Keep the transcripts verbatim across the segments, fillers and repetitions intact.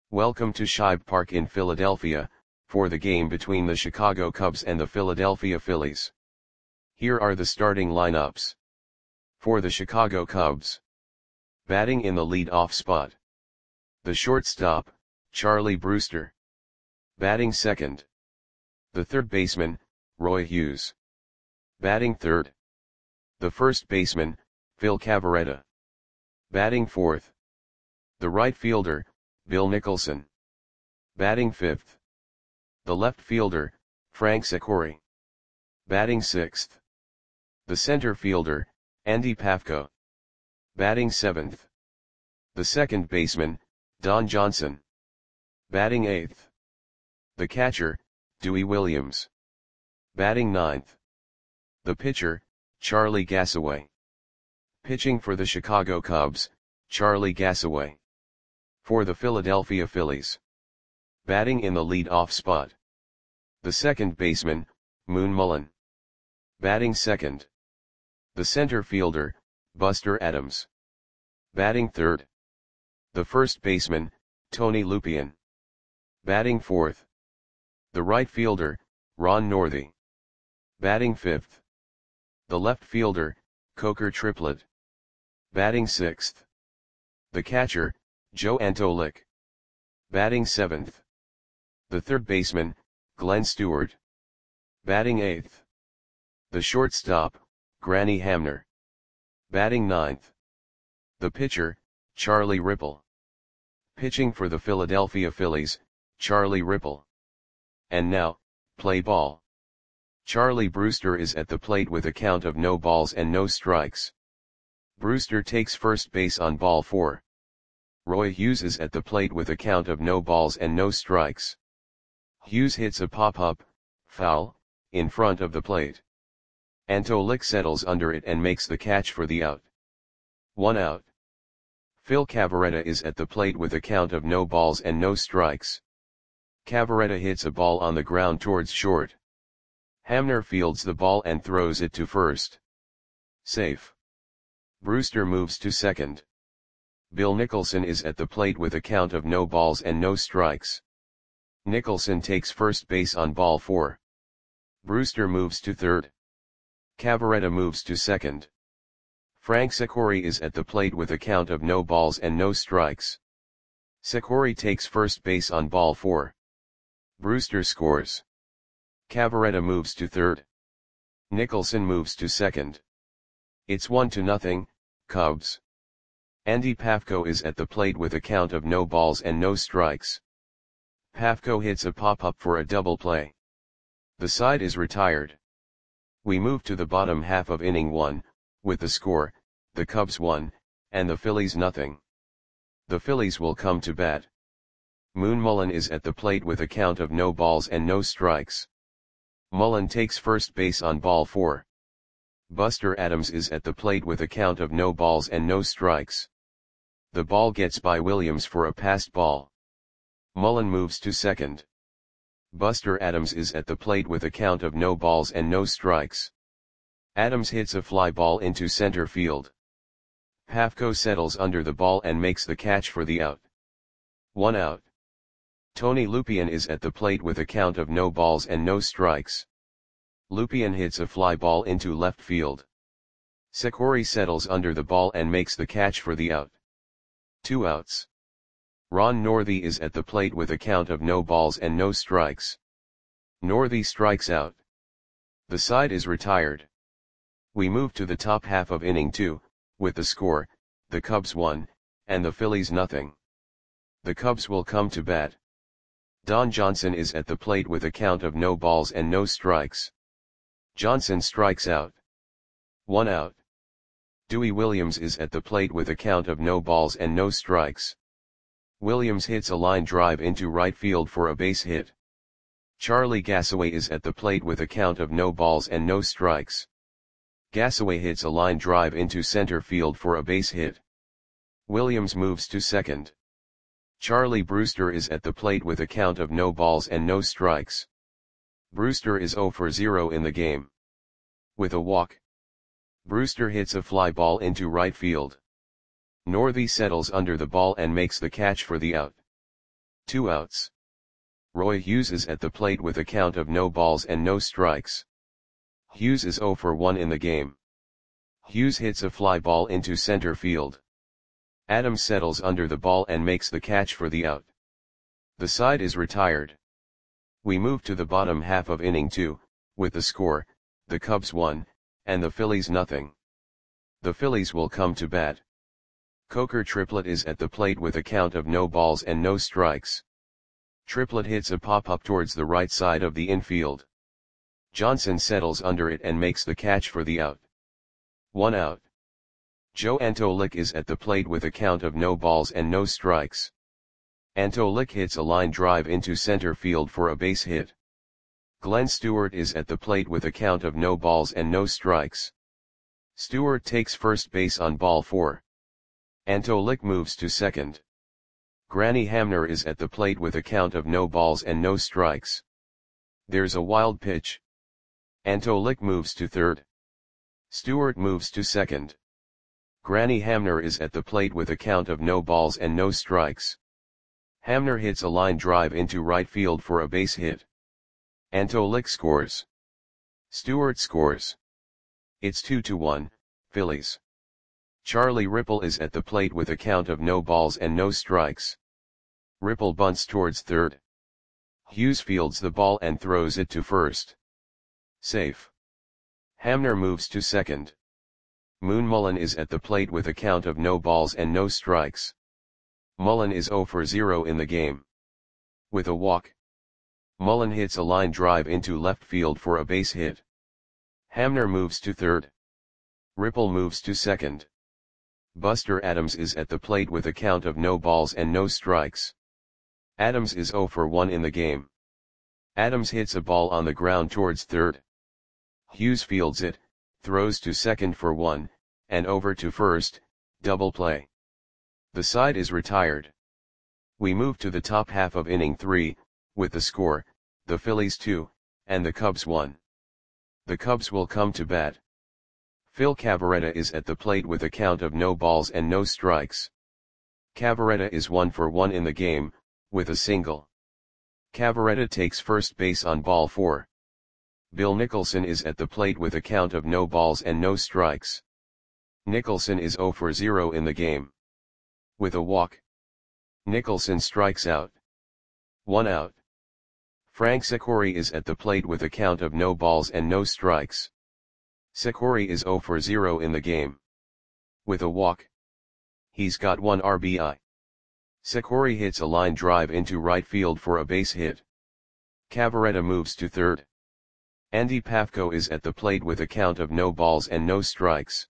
Welcome to Shibe Park in Philadelphia, for the game between the Chicago Cubs and the Philadelphia Phillies. Here are the starting lineups. For the Chicago Cubs. Batting in the lead-off spot. The shortstop, Charlie Brewster. Batting second. The third baseman, Roy Hughes. Batting third. The first baseman, Phil Cavarretta. Batting fourth. The right fielder, Bill Nicholson. Batting fifth. The left fielder, Frank Secory. Batting sixth. The center fielder, Andy Pafko. Batting seventh. The second baseman, Don Johnson. Batting eighth. The catcher, Dewey Williams. Batting ninth. The pitcher, Charlie Gassaway. Pitching for the Chicago Cubs, Charlie Gassaway. For the Philadelphia Phillies. Batting in the lead-off spot. The second baseman, Moon Mullin. Batting second. The center fielder, Buster Adams. Batting third. The first baseman, Tony Lupien. Batting fourth. The right fielder, Ron Northey. Batting fifth. The left fielder, Coker Triplett. Batting sixth. The catcher, Joe Antolik. Batting seventh. The third baseman, Glenn Stewart. Batting eighth. The shortstop, Granny Hamner. Batting ninth. The pitcher, Charlie Ripple. Pitching for the Philadelphia Phillies, Charlie Ripple. And now, play ball. Charlie Brewster is at the plate with a count of no balls and no strikes. Brewster takes first base on ball four. Roy Hughes is at the plate with a count of no balls and no strikes. Hughes hits a pop-up, foul, in front of the plate. Antolik settles under it and makes the catch for the out. One out. Phil Cavarretta is at the plate with a count of no balls and no strikes. Cavarretta hits a ball on the ground towards short. Hamner fields the ball and throws it to first. Safe. Brewster moves to second. Bill Nicholson is at the plate with a count of no balls and no strikes. Nicholson takes first base on ball four. Brewster moves to third. Cavarretta moves to second. Frank Secory is at the plate with a count of no balls and no strikes. Secory takes first base on ball four. Brewster scores. Cavarretta moves to third. Nicholson moves to second. It's one to nothing, Cubs. Andy Pafko is at the plate with a count of no balls and no strikes. Pafko hits a pop-up for a double play. The side is retired. We move to the bottom half of inning one, with the score, the Cubs one, and the Phillies nothing. The Phillies will come to bat. Moon Mullin is at the plate with a count of no balls and no strikes. Mullin takes first base on ball four. Buster Adams is at the plate with a count of no balls and no strikes. The ball gets by Williams for a passed ball. Mullin moves to second. Buster Adams is at the plate with a count of no balls and no strikes. Adams hits a fly ball into center field. Pafko settles under the ball and makes the catch for the out. One out. Tony Lupien is at the plate with a count of no balls and no strikes. Lupien hits a fly ball into left field. Secory settles under the ball and makes the catch for the out. Two outs. Ron Northey is at the plate with a count of no balls and no strikes. Northey strikes out. The side is retired. We move to the top half of inning two, with the score, the Cubs one, and the Phillies nothing. The Cubs will come to bat. Don Johnson is at the plate with a count of no balls and no strikes. Johnson strikes out. One out. Dewey Williams is at the plate with a count of no balls and no strikes. Williams hits a line drive into right field for a base hit. Charlie Gassaway is at the plate with a count of no balls and no strikes. Gassaway hits a line drive into center field for a base hit. Williams moves to second. Charlie Brewster is at the plate with a count of no balls and no strikes. Brewster is zero for zero in the game. With a walk. Brewster hits a fly ball into right field. Northey settles under the ball and makes the catch for the out. Two outs. Roy Hughes is at the plate with a count of no balls and no strikes. Hughes is oh for one in the game. Hughes hits a fly ball into center field. Adams settles under the ball and makes the catch for the out. The side is retired. We move to the bottom half of inning two, with the score, the Cubs one, and the Phillies nothing. The Phillies will come to bat. Coker Triplett is at the plate with a count of no balls and no strikes. Triplett hits a pop-up towards the right side of the infield. Johnson settles under it and makes the catch for the out. One out. Joe Antolik is at the plate with a count of no balls and no strikes. Antolik hits a line drive into center field for a base hit. Glenn Stewart is at the plate with a count of no balls and no strikes. Stewart takes first base on ball four. Antolik moves to second. Granny Hamner is at the plate with a count of no balls and no strikes. There's a wild pitch. Antolik moves to third. Stewart moves to second. Granny Hamner is at the plate with a count of no balls and no strikes. Hamner hits a line drive into right field for a base hit. Antolik scores. Stewart scores. It's two to one, Phillies. Charlie Ripple is at the plate with a count of no balls and no strikes. Ripple bunts towards third. Hughes fields the ball and throws it to first. Safe. Hamner moves to second. Moon Mullen is at the plate with a count of no balls and no strikes. Mullen is oh for zero in the game. With a walk. Mullen hits a line drive into left field for a base hit. Hamner moves to third. Ripple moves to second. Buster Adams is at the plate with a count of no balls and no strikes. Adams is oh for one in the game. Adams hits a ball on the ground towards third. Hughes fields it, throws to second for one, and over to first, double play. The side is retired. We move to the top half of inning three, with the score, the Phillies two, and the Cubs one. The Cubs will come to bat. Phil Cavarretta is at the plate with a count of no balls and no strikes. Cavarretta is one for one in the game, with a single. Cavarretta takes first base on ball four. Bill Nicholson is at the plate with a count of no balls and no strikes. Nicholson is oh for zero in the game. With a walk. Nicholson strikes out. One out. Frank Secori is at the plate with a count of no balls and no strikes. Secori is oh for zero in the game. With a walk. He's got one R B I. Secori hits a line drive into right field for a base hit. Cavarretta moves to third. Andy Pafko is at the plate with a count of no balls and no strikes.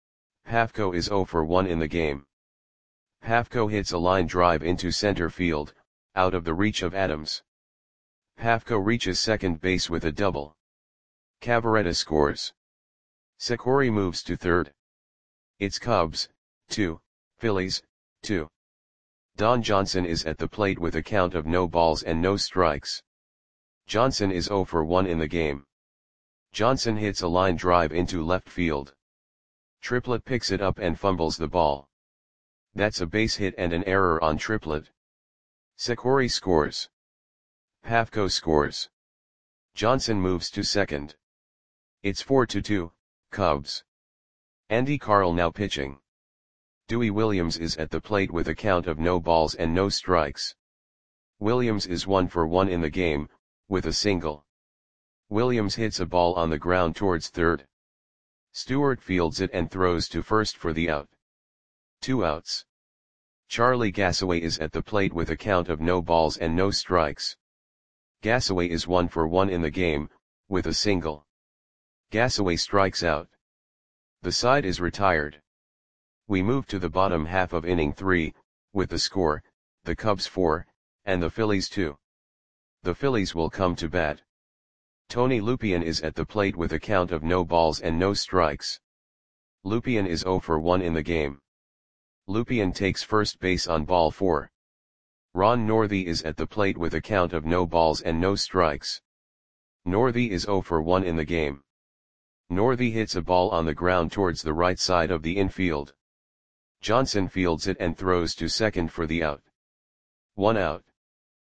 Pafko is oh for one in the game. Pafko hits a line drive into center field, out of the reach of Adams. Pafko reaches second base with a double. Cavarretta scores. Secori moves to third. It's Cubs, two, Phillies, two. Don Johnson is at the plate with a count of no balls and no strikes. Johnson is oh for one in the game. Johnson hits a line drive into left field. Triplett picks it up and fumbles the ball. That's a base hit and an error on Triplett. Secori scores. Pafko scores. Johnson moves to second. It's four to two, Cubs. Andy Carl now pitching. Dewey Williams is at the plate with a count of no balls and no strikes. Williams is one for one in the game, with a single. Williams hits a ball on the ground towards third. Stewart fields it and throws to first for the out. Two outs. Charlie Gassaway is at the plate with a count of no balls and no strikes. Gassaway is one for one in the game, with a single. Gassaway strikes out. The side is retired. We move to the bottom half of inning three, with the score, the Cubs four, and the Phillies two. The Phillies will come to bat. Tony Lupien is at the plate with a count of no balls and no strikes. Lupien is oh for one in the game. Lupien takes first base on ball four. Ron Northey is at the plate with a count of no balls and no strikes. Northey is oh for one in the game. Northey hits a ball on the ground towards the right side of the infield. Johnson fields it and throws to second for the out. One out.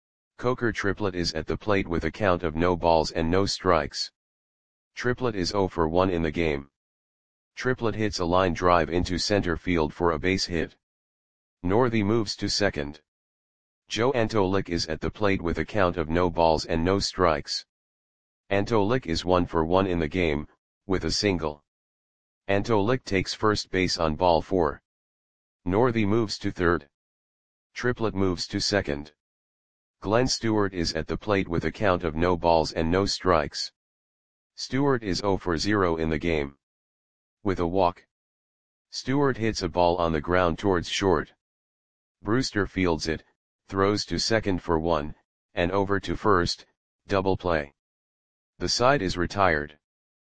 Coker Triplet is at the plate with a count of no balls and no strikes. Triplet is zero for one in the game. Triplet hits a line drive into center field for a base hit. Northey moves to second. Joe Antolik is at the plate with a count of no balls and no strikes. Antolik is one for one in the game, with a single. Antolik takes first base on ball four. Northey moves to third. Triplet moves to second. Glenn Stewart is at the plate with a count of no balls and no strikes. Stewart is zero for zero in the game. With a walk. Stewart hits a ball on the ground towards short. Brewster fields it, throws to second for one, and over to first, double play. The side is retired.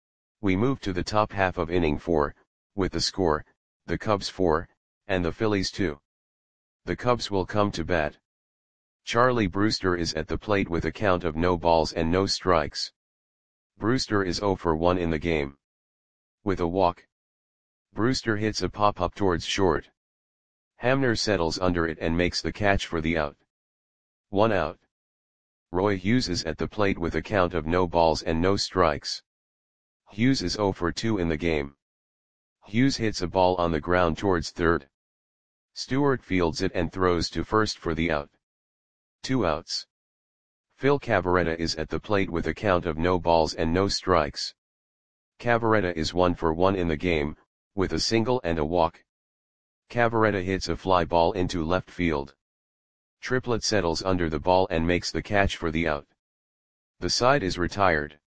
We move to the top half of inning four, with the score, the Cubs four, and the Phillies two. The Cubs will come to bat. Charlie Brewster is at the plate with a count of no balls and no strikes. Brewster is zero for one in the game. With a walk. Brewster hits a pop-up towards short. Hamner settles under it and makes the catch for the out. One out. Roy Hughes is at the plate with a count of no balls and no strikes. Hughes is zero for two in the game. Hughes hits a ball on the ground towards third. Stewart fields it and throws to first for the out. Two outs. Phil Cavarretta is at the plate with a count of no balls and no strikes. Cavarretta is one for one in the game, with a single and a walk. Cavarretta hits a fly ball into left field. Triplet settles under the ball and makes the catch for the out. The side is retired.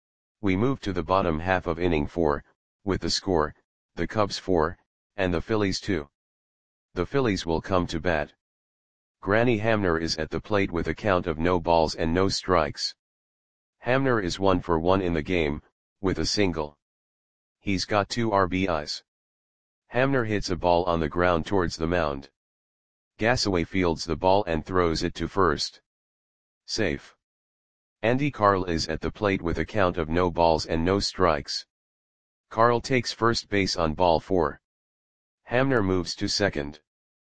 We move to the bottom half of inning four, with the score, the Cubs four, and the Phillies two. The Phillies will come to bat. Granny Hamner is at the plate with a count of no balls and no strikes. Hamner is one for one in the game, with a single. He's got two R B Is. Hamner hits a ball on the ground towards the mound. Gassaway fields the ball and throws it to first. Safe. Andy Carl is at the plate with a count of no balls and no strikes. Carl takes first base on ball four. Hamner moves to second.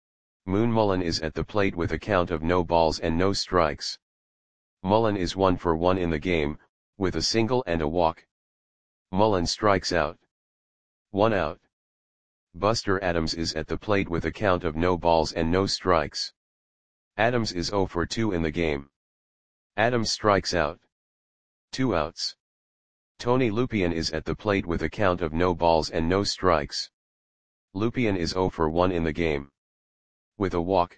Moon Mullen is at the plate with a count of no balls and no strikes. Mullen is one for one in the game, with a single and a walk. Mullen strikes out. One out. Buster Adams is at the plate with a count of no balls and no strikes. Adams is zero for two in the game. Adams strikes out. Two outs. Tony Lupien is at the plate with a count of no balls and no strikes. Lupien is zero for one in the game. With a walk.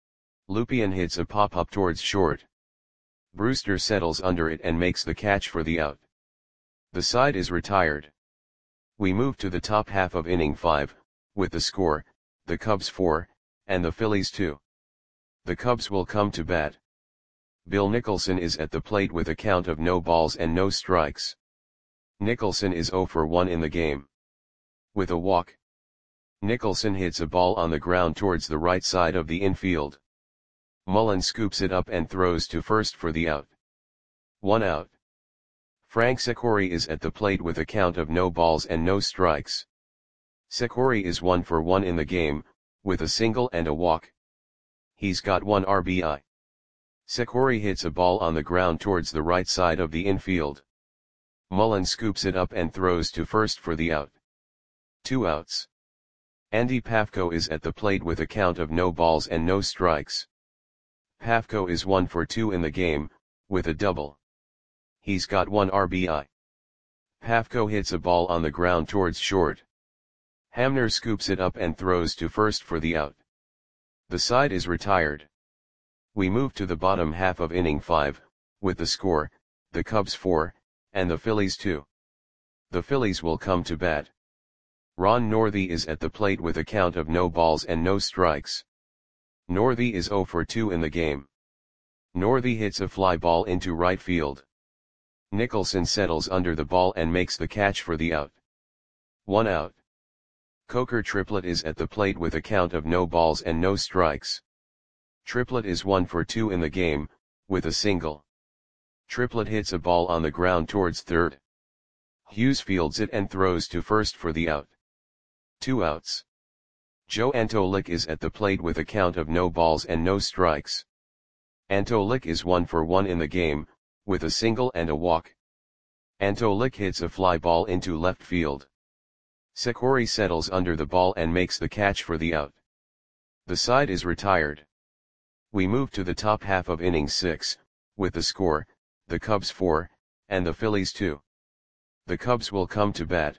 Lupien hits a pop-up towards short. Brewster settles under it and makes the catch for the out. The side is retired. We move to the top half of inning five, with the score, the Cubs four, and the Phillies two. The Cubs will come to bat. Bill Nicholson is at the plate with a count of no balls and no strikes. Nicholson is zero for one in the game. With a walk. Nicholson hits a ball on the ground towards the right side of the infield. Mullen scoops it up and throws to first for the out. One out. Frank Secori is at the plate with a count of no balls and no strikes. Secori is one for one in the game, with a single and a walk. He's got one R B I. Secori hits a ball on the ground towards the right side of the infield. Mullen scoops it up and throws to first for the out. Two outs. Andy Pafko is at the plate with a count of no balls and no strikes. Pafko is one for two in the game, with a double. He's got one R B I. Pafko hits a ball on the ground towards short. Hamner scoops it up and throws to first for the out. The side is retired. We move to the bottom half of inning five, with the score, the Cubs four, and the Phillies two. The Phillies will come to bat. Ron Northey is at the plate with a count of no balls and no strikes. Northey is zero for two in the game. Northey hits a fly ball into right field. Nicholson settles under the ball and makes the catch for the out. One out. Coker Triplet is at the plate with a count of no balls and no strikes. Triplet is one for two in the game, with a single. Triplet hits a ball on the ground towards third. Hughes fields it and throws to first for the out. Two outs. Joe Antolik is at the plate with a count of no balls and no strikes. Antolik is one for one in the game, with a single and a walk. Antolik hits a fly ball into left field. Sekori settles under the ball and makes the catch for the out. The side is retired. We move to the top half of inning six, with the score, the Cubs four, and the Phillies two. The Cubs will come to bat.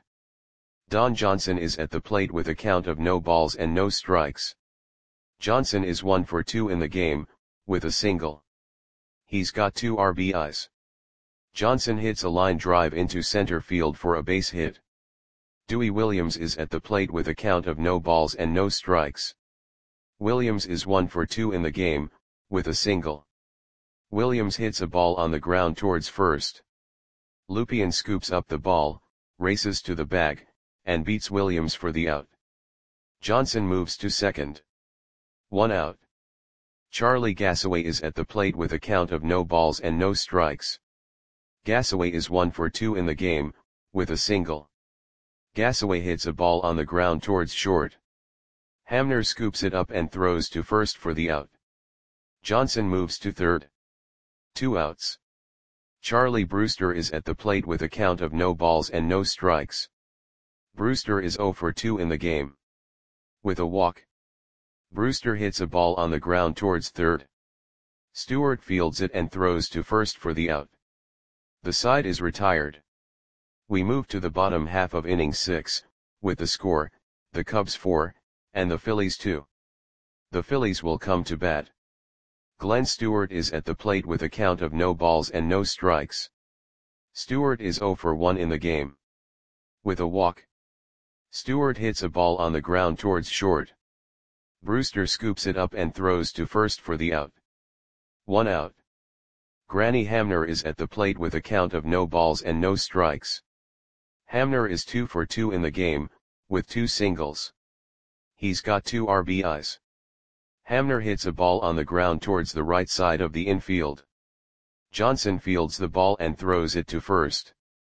Don Johnson is at the plate with a count of no balls and no strikes. Johnson is one for two in the game, with a single. He's got two R B Is. Johnson hits a line drive into center field for a base hit. Dewey Williams is at the plate with a count of no balls and no strikes. Williams is one for two in the game, with a single. Williams hits a ball on the ground towards first. Lupien scoops up the ball, races to the bag, and beats Williams for the out. Johnson moves to second. One out. Charlie Gassaway is at the plate with a count of no balls and no strikes. Gassaway is one for two in the game, with a single. Gassaway hits a ball on the ground towards short. Hamner scoops it up and throws to first for the out. Johnson moves to third. Two outs. Charlie Brewster is at the plate with a count of no balls and no strikes. Brewster is zero for two in the game. With a walk. Brewster hits a ball on the ground towards third. Stewart fields it and throws to first for the out. The side is retired. We move to the bottom half of inning six, with the score, the Cubs four, and the Phillies two. The Phillies will come to bat. Glenn Stewart is at the plate with a count of no balls and no strikes. Stewart is zero for one in the game. With a walk. Stewart hits a ball on the ground towards short. Brewster scoops it up and throws to first for the out. One out. Granny Hamner is at the plate with a count of no balls and no strikes. Hamner is two for two in the game, with two singles. He's got two R B Is. Hamner hits a ball on the ground towards the right side of the infield. Johnson fields the ball and throws it to first.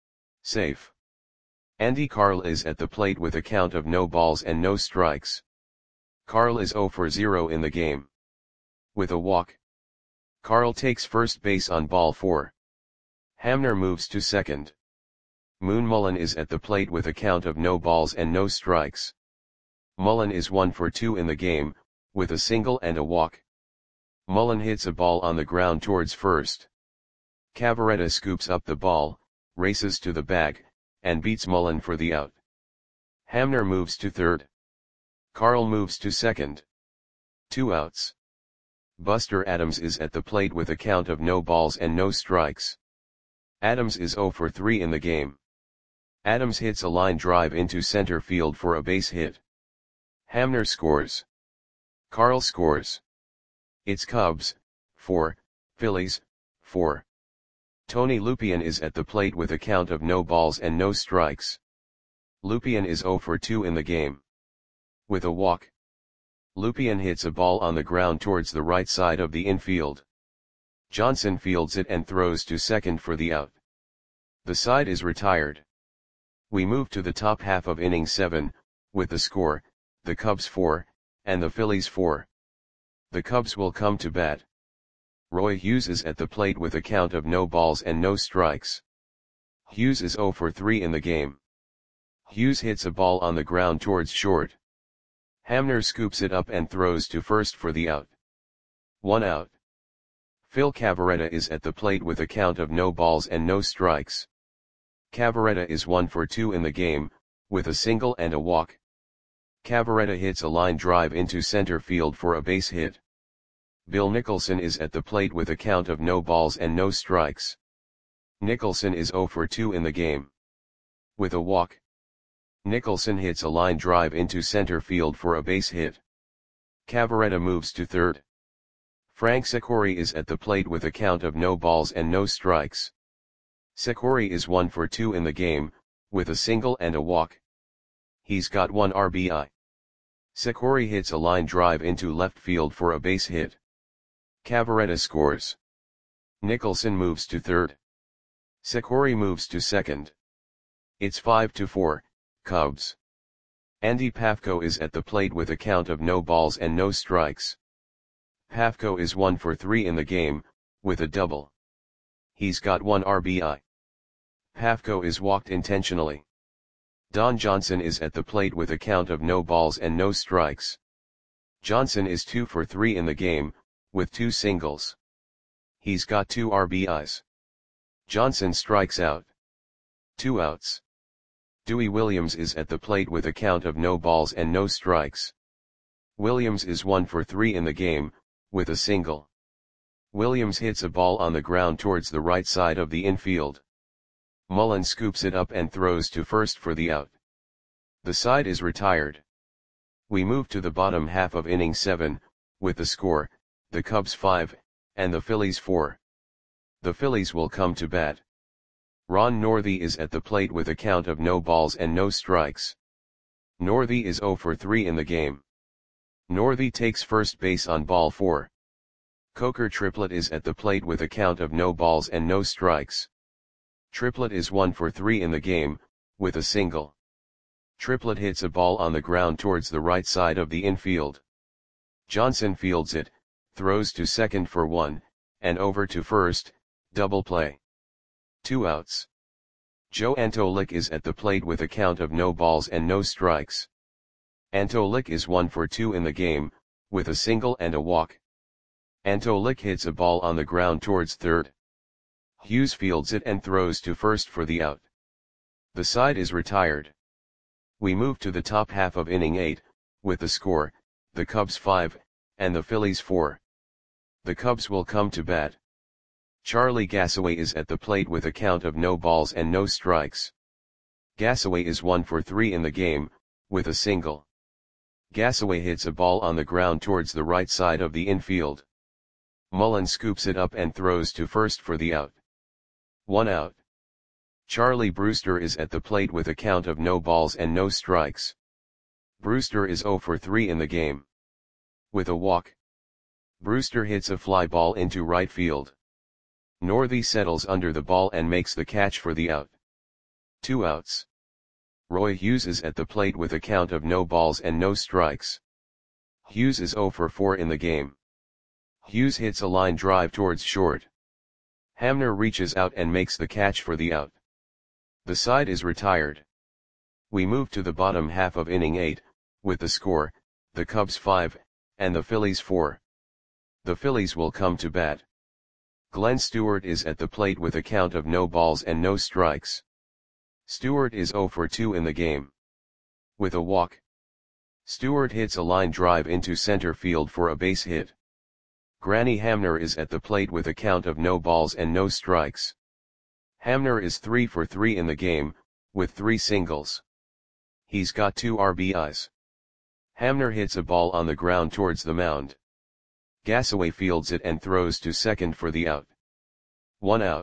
Safe. Andy Carl is at the plate with a count of no balls and no strikes. Carl is zero for zero in the game. With a walk. Carl takes first base on ball four. Hamner moves to second. Moon Mullen is at the plate with a count of no balls and no strikes. Mullen is one for two in the game, with a single and a walk. Mullen hits a ball on the ground towards first. Cavaretta scoops up the ball, races to the bag, and beats Mullen for the out. Hamner moves to third. Carl moves to second. Two outs. Buster Adams is at the plate with a count of no balls and no strikes. Adams is zero for three in the game. Adams hits a line drive into center field for a base hit. Hamner scores. Carl scores. It's Cubs, four, Phillies, four. Tony Lupien is at the plate with a count of no balls and no strikes. Lupien is zero for two in the game. With a walk. Lupien hits a ball on the ground towards the right side of the infield. Johnson fields it and throws to second for the out. The side is retired. We move to the top half of inning seven, with the score, the Cubs four, and the Phillies four. The Cubs will come to bat. Roy Hughes is at the plate with a count of no balls and no strikes. Hughes is zero for three in the game. Hughes hits a ball on the ground towards short. Hamner scoops it up and throws to first for the out. One out. Phil Cavaretta is at the plate with a count of no balls and no strikes. Cavaretta is one for two in the game, with a single and a walk. Cavaretta hits a line drive into center field for a base hit. Bill Nicholson is at the plate with a count of no balls and no strikes. Nicholson is zero for two in the game. With a walk. Nicholson hits a line drive into center field for a base hit. Cavaretta moves to third. Frank Sekori is at the plate with a count of no balls and no strikes. Sekori is one for two in the game, with a single and a walk. He's got one R B I. Sekori hits a line drive into left field for a base hit. Cavaretta scores. Nicholson moves to third. Sekori moves to second. It's five to four, Cubs. Andy Pafko is at the plate with a count of no balls and no strikes. Pafko is one for three in the game, with a double. He's got one R B I. Pafko is walked intentionally. Don Johnson is at the plate with a count of no balls and no strikes. Johnson is two for three in the game, with two singles. He's got two R B Is. Johnson strikes out. Two outs. Dewey Williams is at the plate with a count of no balls and no strikes. Williams is one for three in the game, with a single. Williams hits a ball on the ground towards the right side of the infield. Mullen scoops it up and throws to first for the out. The side is retired. We move to the bottom half of inning seven, with the score, the Cubs five, and the Phillies four. The Phillies will come to bat. Ron Northey is at the plate with a count of no balls and no strikes. Northey is zero for three in the game. Northey takes first base on ball four. Coker Triplett is at the plate with a count of no balls and no strikes. Triplett is one for three in the game, with a single. Triplett hits a ball on the ground towards the right side of the infield. Johnson fields it, throws to second for one, and over to first, double play. Two outs. Joe Antolik is at the plate with a count of no balls and no strikes. Antolik is one for two in the game, with a single and a walk. Antolik hits a ball on the ground towards third. Hughes fields it and throws to first for the out. The side is retired. We move to the top half of inning eight, with the score, the Cubs five, and the Phillies four. The Cubs will come to bat. Charlie Gassaway is at the plate with a count of no balls and no strikes. Gassaway is one for three in the game, with a single. Gassaway hits a ball on the ground towards the right side of the infield. Mullen scoops it up and throws to first for the out. One out. Charlie Brewster is at the plate with a count of no balls and no strikes. Brewster is zero for three in the game. With a walk. Brewster hits a fly ball into right field. Northey settles under the ball and makes the catch for the out. Two outs. Roy Hughes is at the plate with a count of no balls and no strikes. Hughes is zero for four in the game. Hughes hits a line drive towards short. Hamner reaches out and makes the catch for the out. The side is retired. We move to the bottom half of inning eight, with the score, the Cubs five, and the Phillies four. The Phillies will come to bat. Glenn Stewart is at the plate with a count of no balls and no strikes. Stewart is zero for two in the game. With a walk. Stewart hits a line drive into center field for a base hit. Granny Hamner is at the plate with a count of no balls and no strikes. Hamner is three for three in the game, with three singles. He's got two R B Is. Hamner hits a ball on the ground towards the mound. Gassaway fields it and throws to second for the out. One out.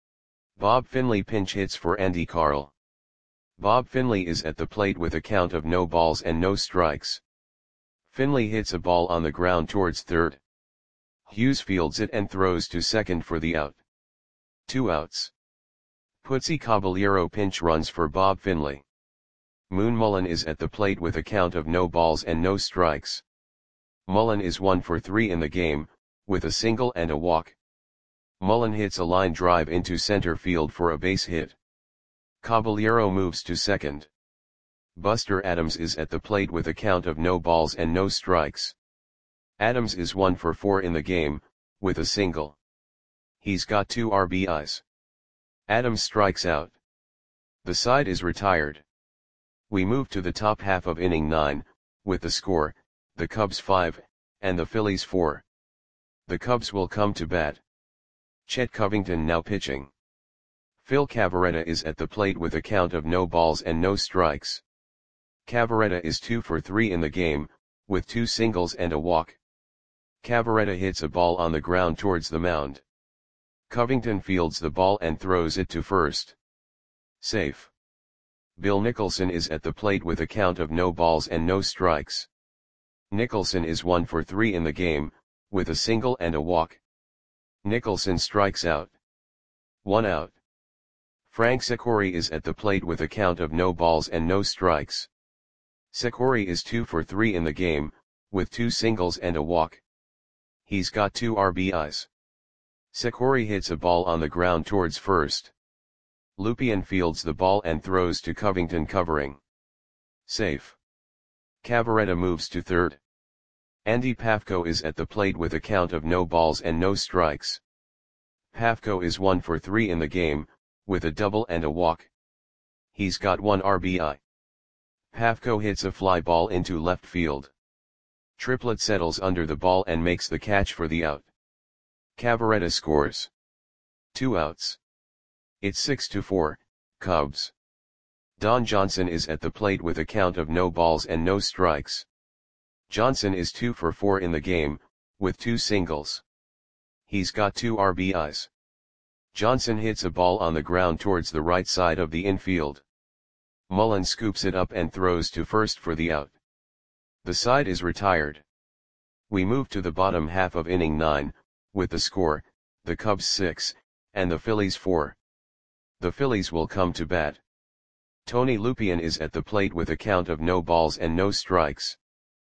Bob Finley pinch hits for Andy Carl. Bob Finley is at the plate with a count of no balls and no strikes. Finley hits a ball on the ground towards third. Hughes fields it and throws to second for the out. Two outs. Putzi Caballero pinch runs for Bob Finley. Moon Mullen is at the plate with a count of no balls and no strikes. Mullen is one for three in the game, with a single and a walk. Mullen hits a line drive into center field for a base hit. Caballero moves to second. Buster Adams is at the plate with a count of no balls and no strikes. Adams is one for four in the game, with a single. He's got two R B Is. Adams strikes out. The side is retired. We move to the top half of inning nine, with the score, the Cubs five, and the Phillies four. The Cubs will come to bat. Chet Covington now pitching. Phil Cavarretta is at the plate with a count of no balls and no strikes. Cavarretta is two for three in the game, with two singles and a walk. Cavarretta hits a ball on the ground towards the mound. Covington fields the ball and throws it to first. Safe. Bill Nicholson is at the plate with a count of no balls and no strikes. Nicholson is one for three in the game, with a single and a walk. Nicholson strikes out. One out. Frank Secori is at the plate with a count of no balls and no strikes. Secori is two for three in the game, with two singles and a walk. He's got two R B Is. Sakori hits a ball on the ground towards first. Lupien fields the ball and throws to Covington covering. Safe. Cavaretta moves to third. Andy Pafko is at the plate with a count of no balls and no strikes. Pafko is one for three in the game, with a double and a walk. He's got one R B I. Pafko hits a fly ball into left field. Triplett settles under the ball and makes the catch for the out. Cavaretta scores. Two outs. It's six to four, Cubs. Don Johnson is at the plate with a count of no balls and no strikes. Johnson is two for four in the game, with two singles. He's got two R B Is. Johnson hits a ball on the ground towards the right side of the infield. Mullen scoops it up and throws to first for the out. The side is retired. We move to the bottom half of inning nine, with the score, the Cubs six, and the Phillies four. The Phillies will come to bat. Tony Lupien is at the plate with a count of no balls and no strikes.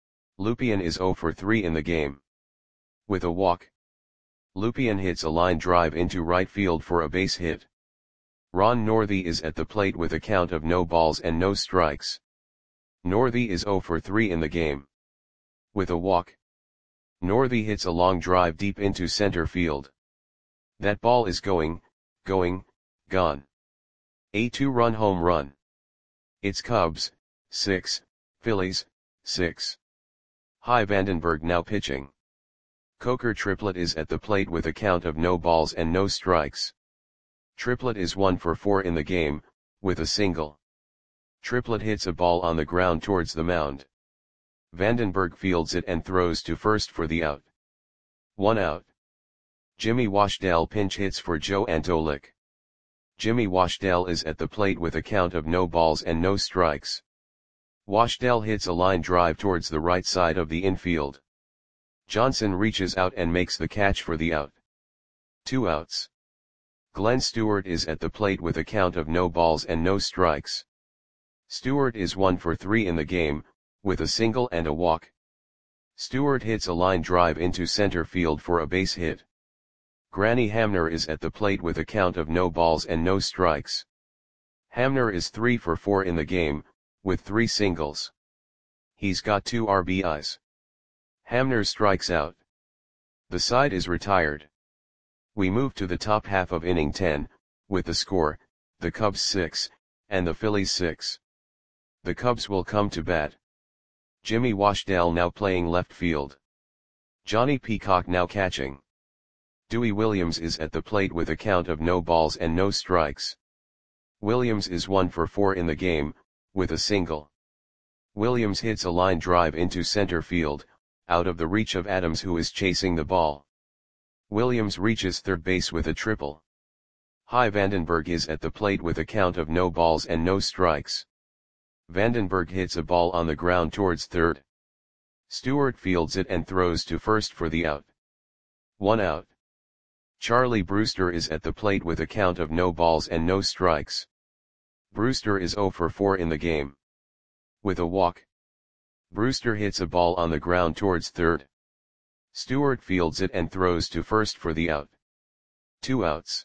Lupien is zero for three in the game. With a walk. Lupien hits a line drive into right field for a base hit. Ron Northey is at the plate with a count of no balls and no strikes. Northey is zero for three in the game. With a walk. Northey hits a long drive deep into center field. That ball is going, going, gone. A two-run home run. It's Cubs, six, Phillies, six. Hy Vandenberg now pitching. Coker Triplett is at the plate with a count of no balls and no strikes. Triplett is one for four in the game, with a single. Triplett hits a ball on the ground towards the mound. Vandenberg fields it and throws to first for the out. One out. Jimmy Washdale pinch hits for Joe Antolik. Jimmy Washdale is at the plate with a count of no balls and no strikes. Washdale hits a line drive towards the right side of the infield. Johnson reaches out and makes the catch for the out. Two outs. Glenn Stewart is at the plate with a count of no balls and no strikes. Stewart is one for three in the game, with a single and a walk. Stewart hits a line drive into center field for a base hit. Granny Hamner is at the plate with a count of no balls and no strikes. Hamner is three for four in the game, with three singles. He's got two R B Is. Hamner strikes out. The side is retired. We move to the top half of inning ten, with the score, the Cubs six, and the Phillies six. The Cubs will come to bat. Jimmy Washdale now playing left field. Johnny Peacock now catching. Dewey Williams is at the plate with a count of no balls and no strikes. Williams is one for four in the game, with a single. Williams hits a line drive into center field, out of the reach of Adams who is chasing the ball. Williams reaches third base with a triple. Hy Vandenberg is at the plate with a count of no balls and no strikes. Vandenberg hits a ball on the ground towards third. Stewart fields it and throws to first for the out. One out. Charlie Brewster is at the plate with a count of no balls and no strikes. Brewster is zero for four in the game. With a walk. Brewster hits a ball on the ground towards third. Stewart fields it and throws to first for the out. Two outs.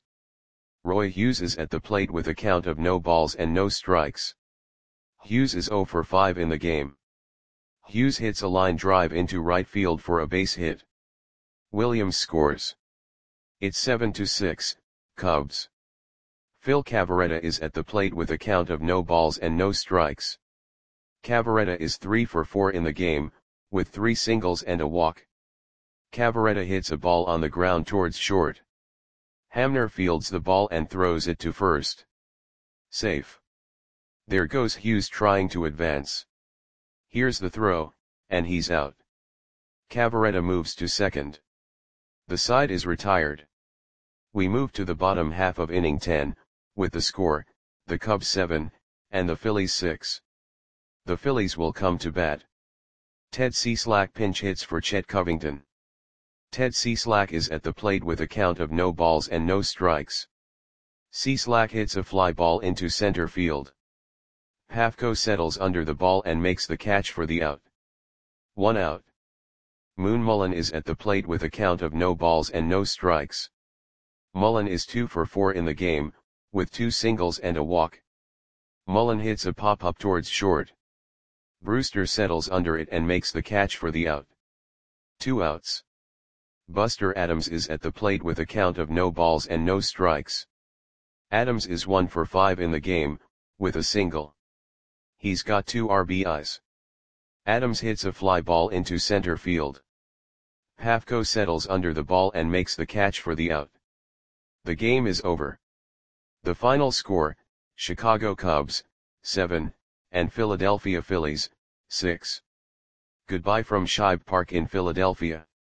Roy Hughes is at the plate with a count of no balls and no strikes. Hughes is zero for five in the game. Hughes hits a line drive into right field for a base hit. Williams scores. It's seven to six, Cubs. Phil Cavaretta is at the plate with a count of no balls and no strikes. Cavaretta is three for four in the game, with three singles and a walk. Cavaretta hits a ball on the ground towards short. Hamner fields the ball and throws it to first. Safe. There goes Hughes trying to advance. Here's the throw, and he's out. Cavaretta moves to second. The side is retired. We move to the bottom half of inning ten, with the score, the Cubs seven, and the Phillies six. The Phillies will come to bat. Ted Cieslak pinch hits for Chet Covington. Ted Cieslak is at the plate with a count of no balls and no strikes. Cieslak hits a fly ball into center field. Pafko settles under the ball and makes the catch for the out. One out. Moon Mullen is at the plate with a count of no balls and no strikes. Mullen is two for four in the game, with two singles and a walk. Mullen hits a pop-up towards short. Brewster settles under it and makes the catch for the out. Two outs. Buster Adams is at the plate with a count of no balls and no strikes. Adams is one for five in the game, with a single. He's got two R B Is. Adams hits a fly ball into center field. Pafko settles under the ball and makes the catch for the out. The game is over. The final score, Chicago Cubs, seven, and Philadelphia Phillies, six. Goodbye from Shibe Park in Philadelphia.